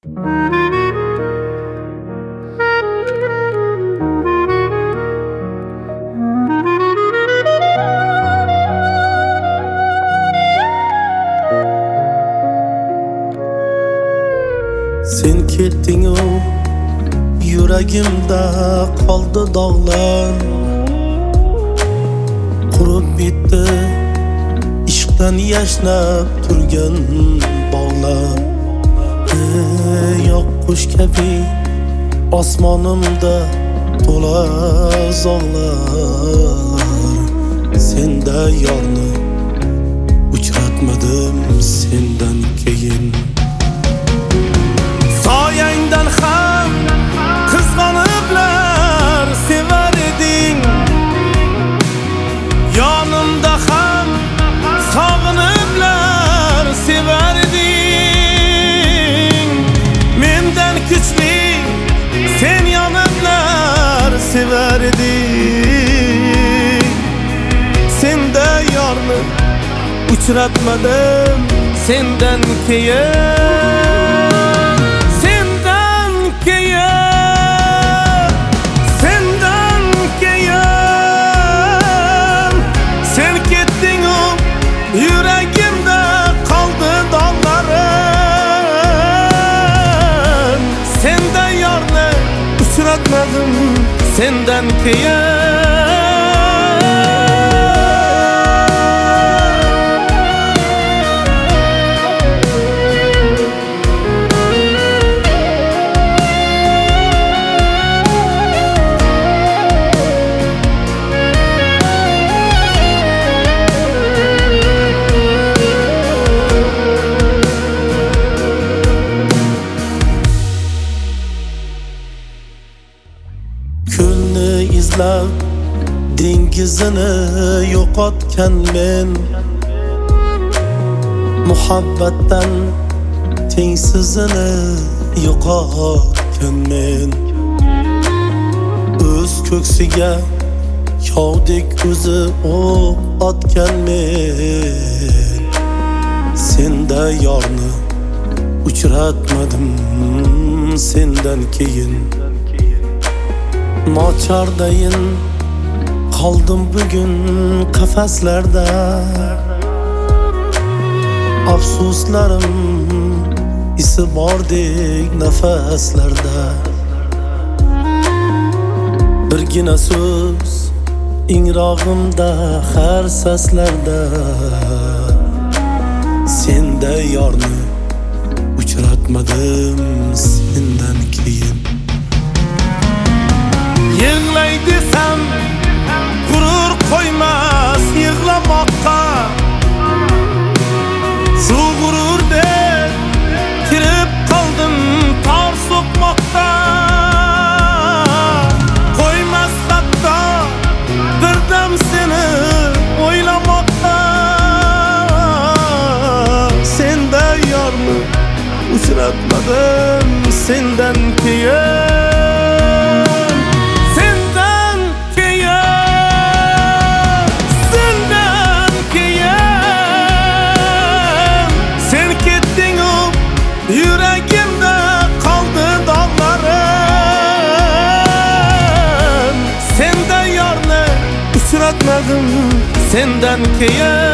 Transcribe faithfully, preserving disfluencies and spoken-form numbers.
Sen ketding o yuragimda qoldi dog'lar, qurib bitdi ishqdan yashnab turgan bog'lar. Yo'q qush kabi osmonimda to'la zog'lar. Senda yorni uchratmadim sendan keyin. Soyangdan ham qizg'oniblar sevar eding, yonimda ham sog'iniblar sevar eding. Mendan kuchli sen yoniblar sevar eding. Senda yorni uchratmadim sendan keyin. Yuragimda qoldi dog'larim, senda yorni uchratmadim sendan keyin. Ko'lni izlab dengizini yo'qotgan men, muhabbatdan tengsizini yo'qotgan men. O'z ko'ksiga yovdek o'zi o'q otgan men. Senda yorni uchratmadim sendan keyin. Mochordayin qoldim bugun qafaslarda, afsuslarim isi bordek nafaslarda. Birgina so'z ingrog'imda har saslarda, senda yorni uchratmadim sendan keyin. Yig'lay desam g'urur qo'ymas yig'lamoqqa, shu g'ururda kirib qoldim tor so'qmoqqa. Qo'ymas hatto birdam seni o'ylamoqqa. Senda yorni uchratmadim sendan keyin. Yuragimda qoldi dog'larim, senda yorni uchratmadim sendan keyin.